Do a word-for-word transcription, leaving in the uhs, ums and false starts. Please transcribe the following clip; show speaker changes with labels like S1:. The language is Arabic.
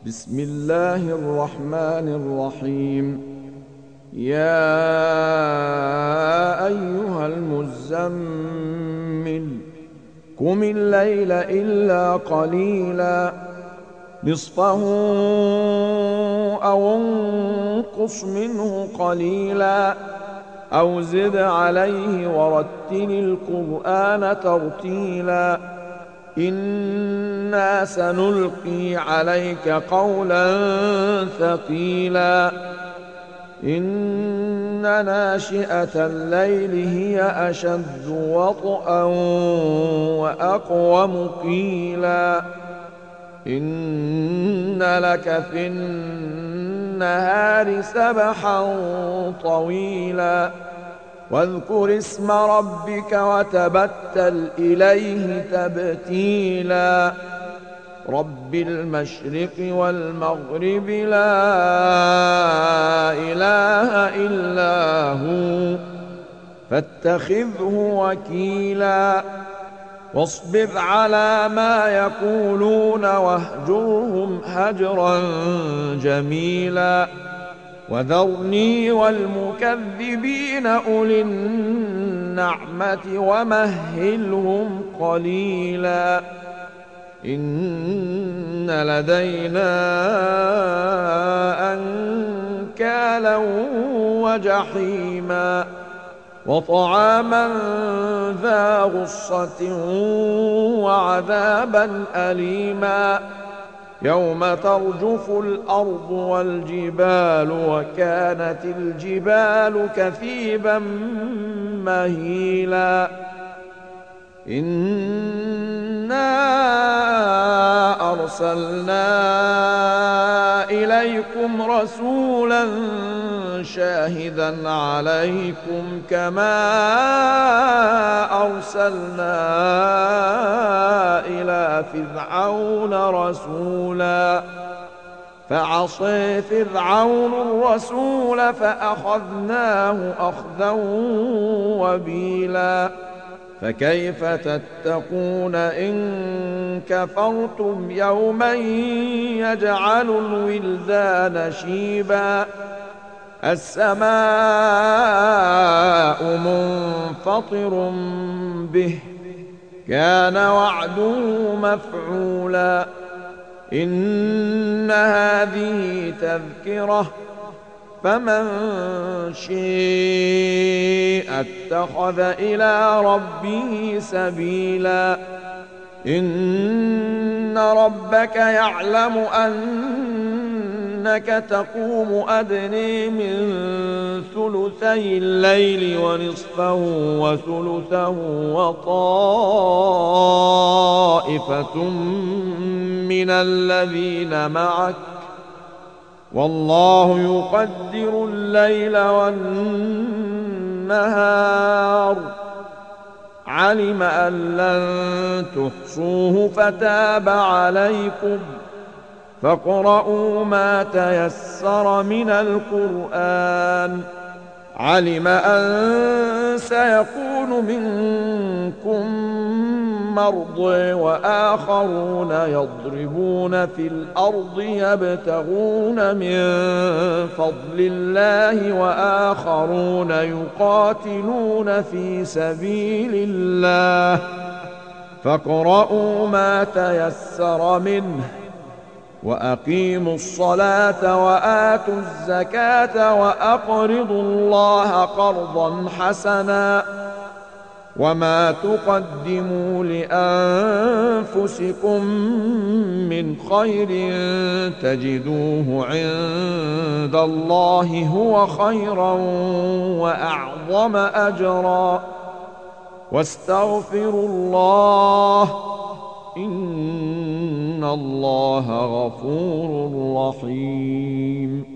S1: بسم الله الرحمن الرحيم. يا أيها المزمل قم الليل إلا قليلا نصفه أو انقص منه قليلا أو زد عليه ورتل القرآن ترتيلا إنا سنلقي عليك قولا ثقيلا إن ناشئة الليل هي أشد وطئا وأقوم قيلا إن لك في النهار سبحا طويلا واذكر اسم ربك وتبتل إليه تبتيلا رب المشرق والمغرب لا إله إلا هو فاتخذه وكيلا واصبر على ما يقولون واهجرهم هجرا جميلا وذرني والمكذبين أولي النعمة ومهلهم قليلا إن لدينا أنكالا وجحيما وطعاما ذا غصة وعذابا أليما يوم ترجف الأرض والجبال وكانت الجبال كثيبا مهيلا إنا أرسلنا إليكم رسولا شاهدا عليكم كما أرسلنا إلى فرعون رسولا فعصى فرعون الرسول فأخذناه أخذا وبيلا فكيف تتقون إن كفرتم يوما يجعل الولدان شيبا السماء منفطر به كان وعده مفعولا إن هذه تذكرة فمن شاء اتخذ إلى ربه سبيلا إن ربك يعلم أنك تقوم أدنى من ثلثي الليل ونصفه وثلثه وطائفة من الذين معك والله يقدر الليل والنهار علم أن لن تحصوه فتاب عليكم فاقرؤوا ما تيسر من القرآن علم أن سيكون منكم مرضى وآخرون يضربون في الأرض يبتغون من فضل الله وآخرون يقاتلون في سبيل الله فاقرؤوا ما تيسر منه وأقيموا الصلاة وآتوا الزكاة وأقرضوا الله قرضا حسنا وما تقدموا لأنفسكم من خير تجدوه عند الله هو خيرا وأعظم أجرا واستغفروا الله إن الله غفور رحيم.